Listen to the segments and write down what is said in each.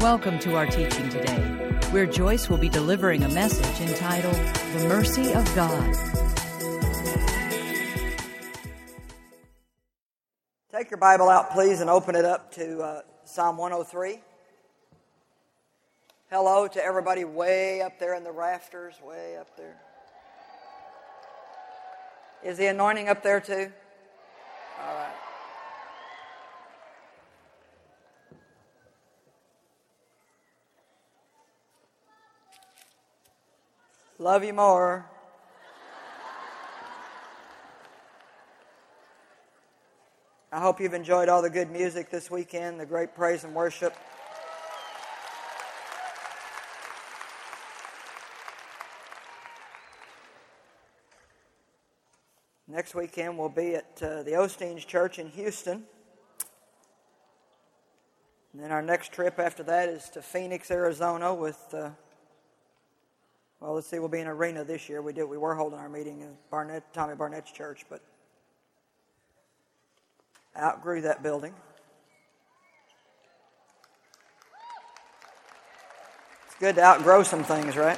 Welcome to our teaching today, where Joyce will be delivering a message entitled, The Mercy of God. Take your Bible out, please, and open it up to Psalm 103. Hello to everybody way up there in the rafters, way up there. Is the anointing up there too? All right. Love you more. I hope you've enjoyed all the good music this weekend, the great praise and worship. Next weekend we'll be at the Osteen's Church in Houston. And then our next trip after that is to Phoenix, Arizona with, we'll be in Arena this year. We were holding our meeting in Tommy Barnett's church, but outgrew that building. It's good to outgrow some things, right?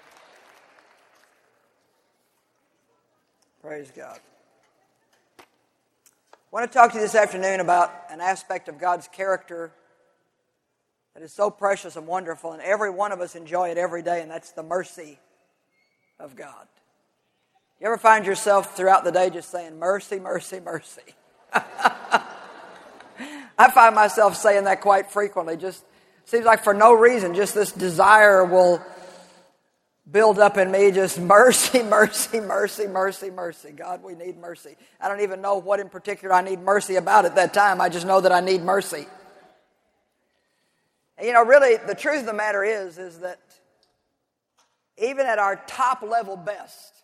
Praise God. I want to talk to you this afternoon about an aspect of God's character that is so precious and wonderful, and every one of us enjoy it every day, and that's the mercy of God. You ever find yourself throughout the day just saying, mercy, mercy, mercy? I find myself saying that quite frequently. Just seems like for no reason, just this desire will build up in me, just mercy, mercy, mercy, mercy, mercy. God, we need mercy. I don't even know what in particular I need mercy about at that time. I just know that I need mercy. And really, the truth of the matter is that even at our top level best,